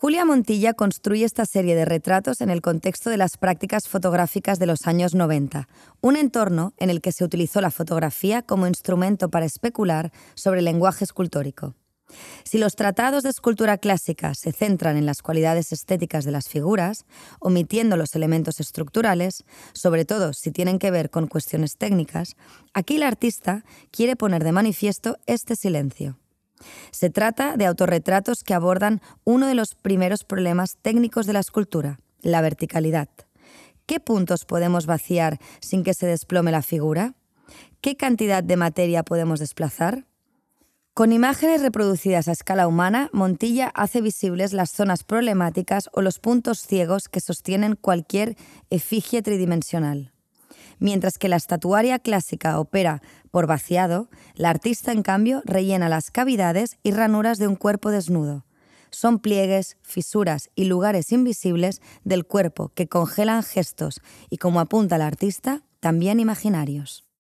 Julia Montilla construye esta serie de retratos en el contexto de las prácticas fotográficas de los años 90, un entorno en el que se utilizó la fotografía como instrumento para especular sobre el lenguaje escultórico. Si los tratados de escultura clásica se centran en las cualidades estéticas de las figuras, omitiendo los elementos estructurales, sobre todo si tienen que ver con cuestiones técnicas, aquí el artista quiere poner de manifiesto este silencio. Se trata de autorretratos que abordan uno de los primeros problemas técnicos de la escultura, la verticalidad. ¿Qué puntos podemos vaciar sin que se desplome la figura? ¿Qué cantidad de materia podemos desplazar? Con imágenes reproducidas a escala humana, Montilla hace visibles las zonas problemáticas o los puntos ciegos que sostienen cualquier efigie tridimensional. Mientras que la estatuaria clásica opera por vaciado, la artista, en cambio, rellena las cavidades y ranuras de un cuerpo desnudo. Son pliegues, fisuras y lugares invisibles del cuerpo que congelan gestos y, como apunta la artista, también imaginarios.